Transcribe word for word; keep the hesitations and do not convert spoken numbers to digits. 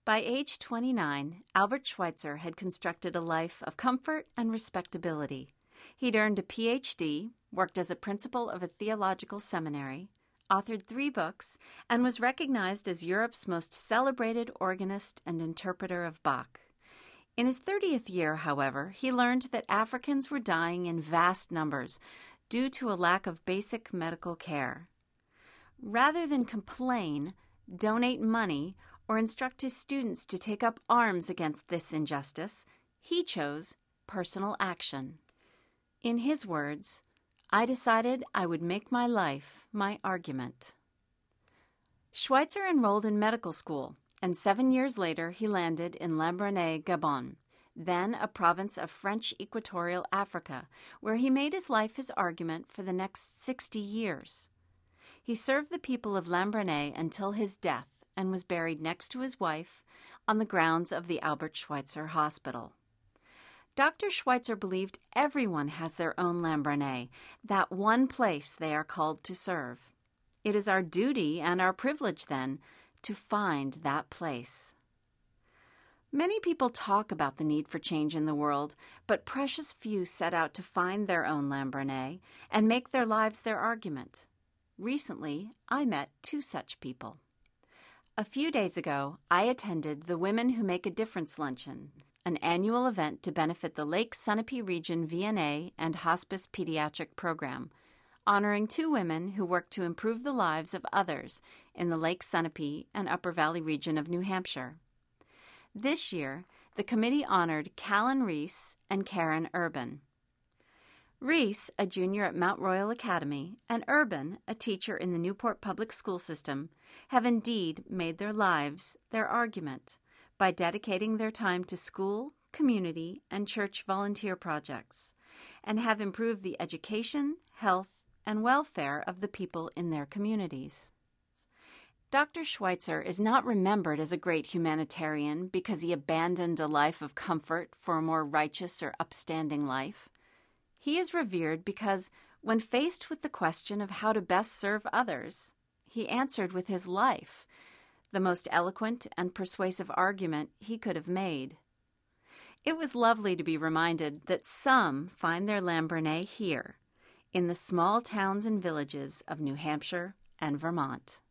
By age twenty-nine, Albert Schweitzer had constructed a life of comfort and respectability. He'd earned a P H D, worked as a principal of a theological seminary, authored three books, and was recognized as Europe's most celebrated organist and interpreter of Bach. In his thirtieth year, however, he learned that Africans were dying in vast numbers due to a lack of basic medical care. Rather than complain, donate money, or instruct his students to take up arms against this injustice, he chose personal action. In his words, "I decided I would make my life my argument." Schweitzer enrolled in medical school, and seven years later he landed in Lambaréné, Gabon, then a province of French Equatorial Africa, where he made his life his argument for the next sixty years. He served the people of Lambaréné until his death, and was buried next to his wife on the grounds of the Albert Schweitzer Hospital. Doctor Schweitzer believed everyone has their own Lambaréné, that one place they are called to serve. It is our duty and our privilege, then, to find that place. Many people talk about the need for change in the world, but precious few set out to find their own Lambaréné and make their lives their argument. Recently, I met two such people. A few days ago, I attended the Women Who Make a Difference Luncheon, an annual event to benefit the Lake Sunapee Region V N A and Hospice Pediatric Program, honoring two women who work to improve the lives of others in the Lake Sunapee and Upper Valley region of New Hampshire. This year, the committee honored Callan Reese and Karen Urban. Reese, a junior at Mount Royal Academy, and Urban, a teacher in the Newport Public School System, have indeed made their lives their argument by dedicating their time to school, community, and church volunteer projects, and have improved the education, health, and welfare of the people in their communities. Doctor Schweitzer is not remembered as a great humanitarian because he abandoned a life of comfort for a more righteous or upstanding life. He is revered because, when faced with the question of how to best serve others, he answered with his life, the most eloquent and persuasive argument he could have made. It was lovely to be reminded that some find their Lambaréné here, in the small towns and villages of New Hampshire and Vermont.